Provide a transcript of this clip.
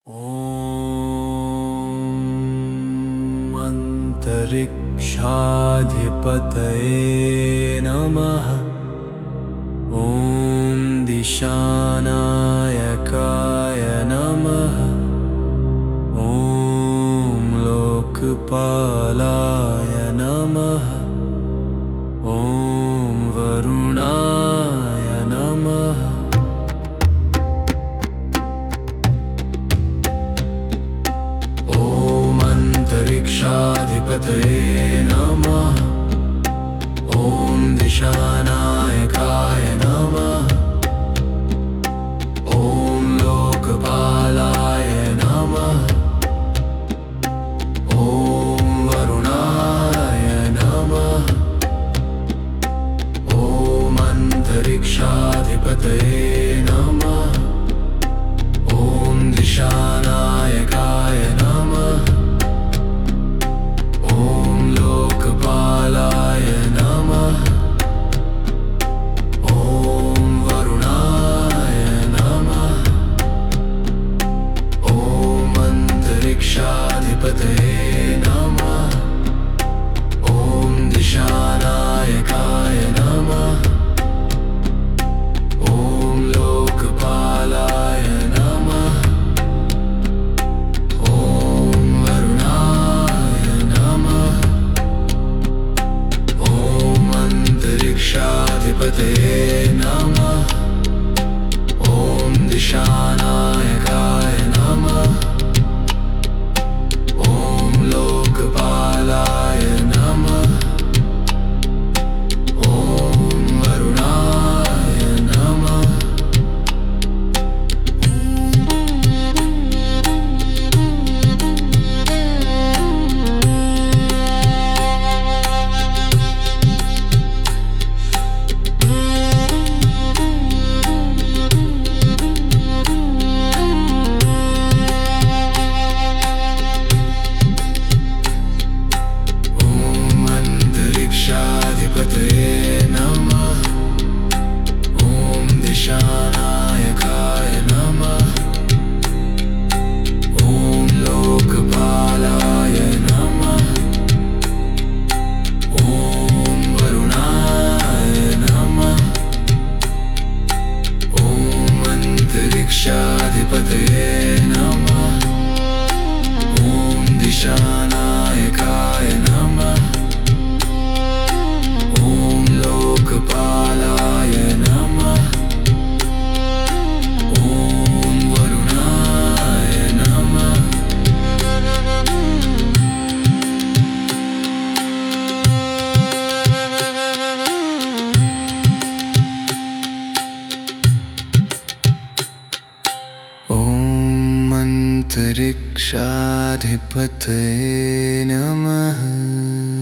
ॐ अन्तरिक्षाधिपतये नमः। ॐ दिशानायकाय नमः। ॐ लोकपालाय नमः। ॐ वरुणाय नमः। अन्तरिक्षाधिपतये नमः। ॐ दिशानायकाय नमः। ॐ लोकपालाय नमः। ॐ वरुणाय नमः। ॐ अन्तरिक्षाधिपतये नमः। ॐ दिशानायकाय नमः। ॐ लोकपालाय नमः। ॐ वरुणाय नमः। ॐ अन्तरिक्षाधिपतये नमः। ॐ दिशानायकाय नमः। ॐ लोकपालाय नमः। ॐ वरुणाय नमः। ॐ अन्तरिक्षाधिपतये नमः। ॐ दिशानायकाय नमः। ॐ लोकपालाय नमः। ॐ वरुणाय नमः। अन्तरिक्षाधिपतये नमः। ॐ दिशानायकाय नमः। ॐ लोकपालाय नमः। ॐ वरुणाय नमः। ॐ अन्तरिक्षाधिपतये नमः। ॐ दिशानायकाय नमः। ॐ लोकपालाय नमः। ॐ वरुणाय नमः। ॐ अन्तरिक्षाधिपतये नमः।